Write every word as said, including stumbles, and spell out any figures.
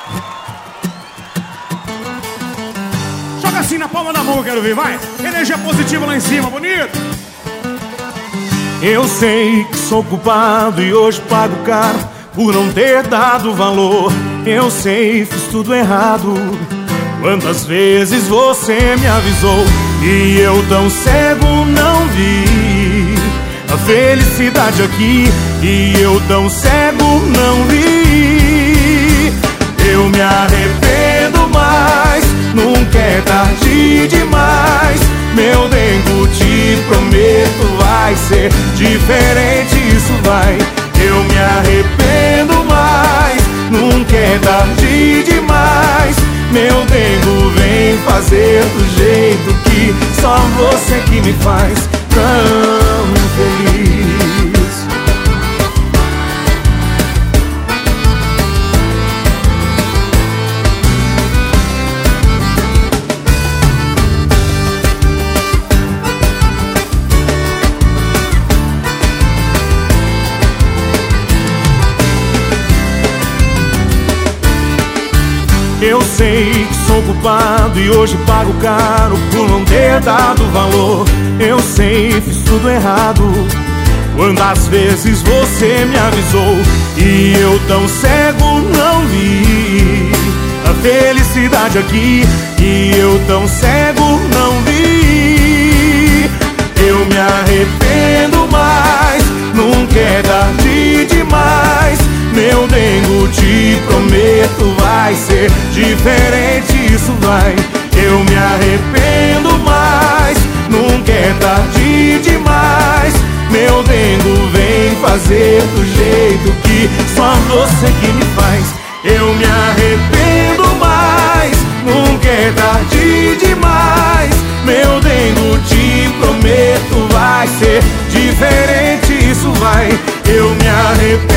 Joga assim na palma da mão, eu quero ver, vai. Energia positiva lá em cima, bonito. Eu sei que sou culpado e hoje pago caro por não ter dado valor. Eu sei, fiz tudo errado. Quantas vezes você me avisou e eu tão cego não vi a felicidade aqui, e eu tão cego não vi. Eu me arrependo, mas nunca é tarde demais. Meu dengo, te prometo, vai ser diferente, isso vai. Eu me arrependo, mas nunca é tarde demais. Meu dengo, vem fazer do jeito que só você que me faz tão feliz. Eu sei que sou culpado e hoje pago caro por não ter dado valor. Eu sei, fiz tudo errado. Quantas vezes você me avisou e eu tão cego não vi a felicidade aqui, e eu tão cego não vi. Eu me arrependo, mas nunca é tarde demais. Meu dengo, te prometo, vai ser diferente, isso vai. Eu me arrependo, mas nunca é tarde demais. Meu dengo, vem fazer do jeito que só você que me faz. Eu me arrependo, mas nunca é tarde demais. Meu dengo, te prometo, vai ser diferente, isso vai. Eu me arrependo,